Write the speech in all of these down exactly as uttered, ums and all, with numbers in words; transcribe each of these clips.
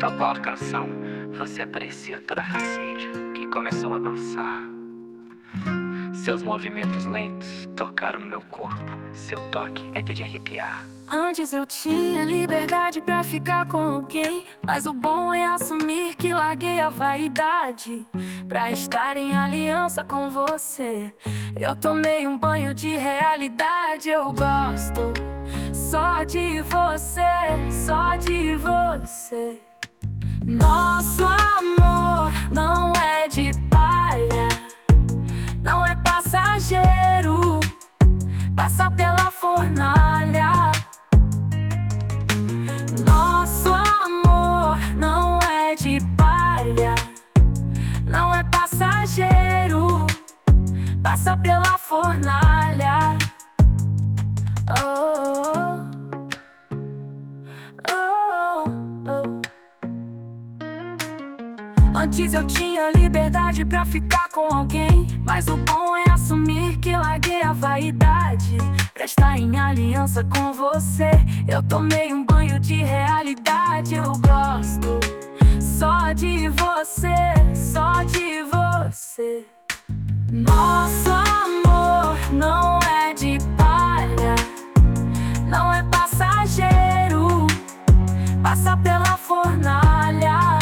tocou a canção, você aprecia toda a racídia que começou a dançar. Seus movimentos lentos tocaram no meu corpo, seu toque é de arrepiar. Antes eu tinha liberdade pra ficar com alguém, mas o bom é assumir que larguei a vaidade pra estar em aliança com você. Eu tomei um banho de realidade, eu gosto só de você, só de você. Nosso amor não é de palha, não é passageiro, passa pela fornalha. Nosso amor não é de palha, não é passageiro, passa pela fornalha. Oh, oh, oh. Antes eu tinha liberdade pra ficar com alguém, mas o bom é assumir que larguei a vaidade pra estar em aliança com você. Eu tomei um banho de realidade, eu gosto só de você, só de você. Nosso amor não é de palha, não é passageiro, passa pela fornalha.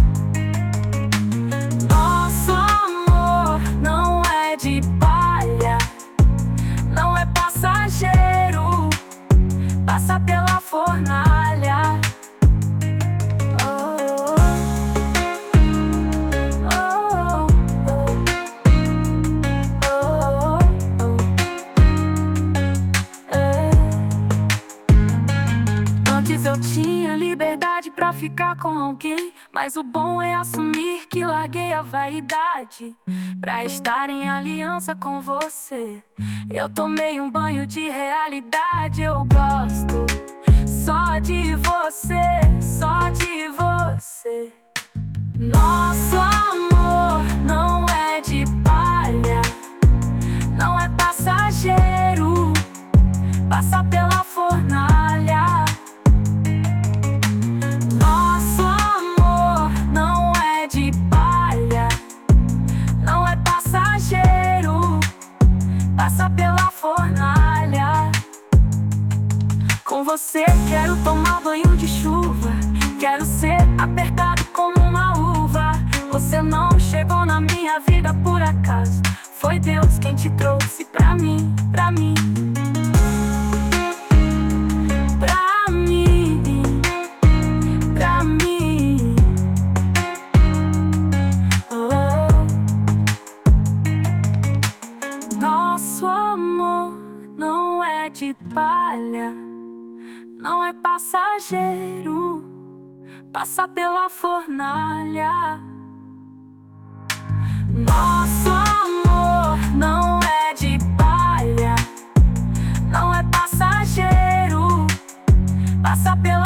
Nosso amor não é de palha, não é passageiro, passa pela fornalha. Oh, oh, oh, oh, oh. É. Antes eu tinha liberdade pra ficar com alguém, mas o bom é assumir que larguei a vaidade pra estar em aliança com você. Eu tomei um banho de realidade, eu gosto só de você, só de você. Nosso amor não é de palha, não é passageiro, passa pela fornalha. Nosso amor não é de palha, não é passageiro, passa pela fornalha. Com você quero tomar banho de chuva, quero ser apertado como uma uva. Você não chegou na minha vida por acaso, foi Deus quem te trouxe pra mim, pra mim. Pra mim, pra mim. Oh. Nosso amor não é de palha, não é passageiro, passa pela fornalha. Nosso amor não é de palha, não é passageiro, passa pela